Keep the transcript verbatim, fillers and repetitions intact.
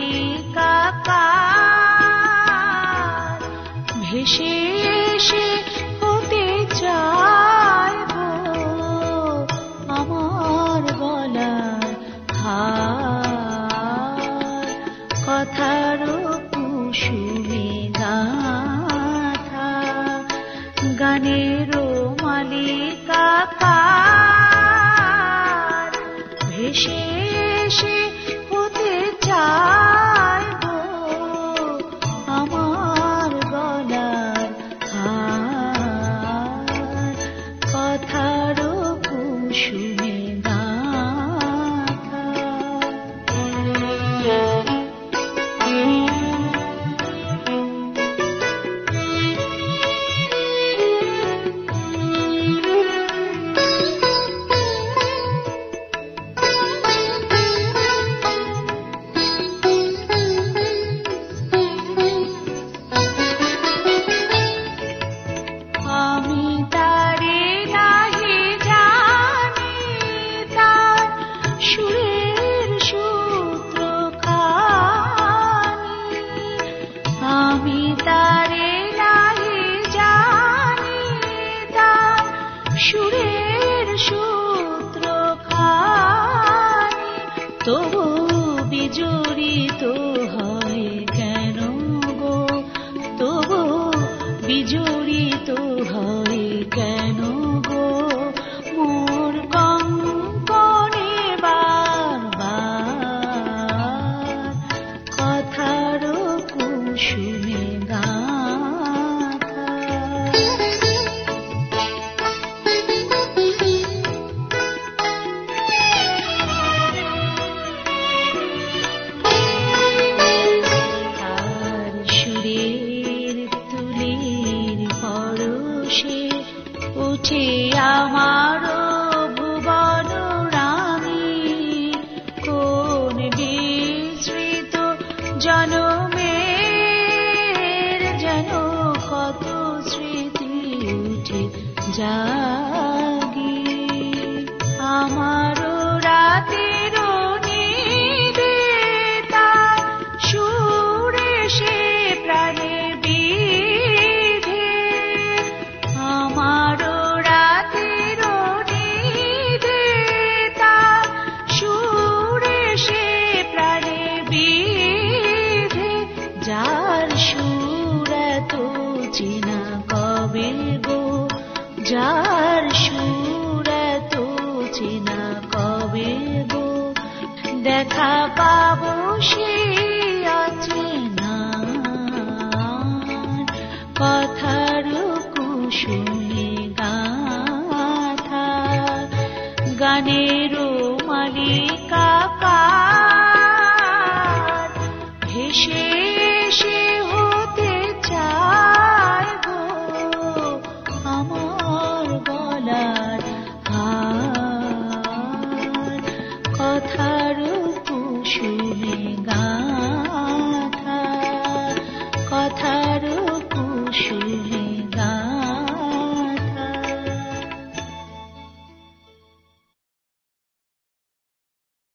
মালিকাকার ভেসে এসে হতে চায় গো আমার গলার হার, কথার কুসুমে গাথা গানেরও মালিকাকার ভেসে এসে হতে চায় গো আমার গলার হার, কথার কুসুমে গাথা। আমি তারে নাহি জানি, তার সুরের সূত্রখানি। আমি তারে নাহি জানি, তার সুরের সূত্রখানি। তবু বিজড়িত হয় কেন গো, তবু বিজড়িত হয় কেন গো মোর কঙ্কনে বারবার, কথার কুসুমে গাথা। তার সুরের তুলির পরশে উঠে আমার ভুবন রানী, কোন বিস্মৃত জনমের যেন কত স্মৃতি উঠে জাগি। আমার রাতের নিদে তার সুরে সে প্রাণে বিধে। আমার রাতের নিদে তার সুরে সে প্রাণে বিধে। যার সুর এত চেনা কবে গো, যার সুর এত চেনা কবে গো, দেখা পাবো সে অচেনা কথার কুসুমে গাথা। গানেরও মালিকাকার ভেসে এসে হতে চায় গো আমার গলার হার, কথার কুসুমে গাথা।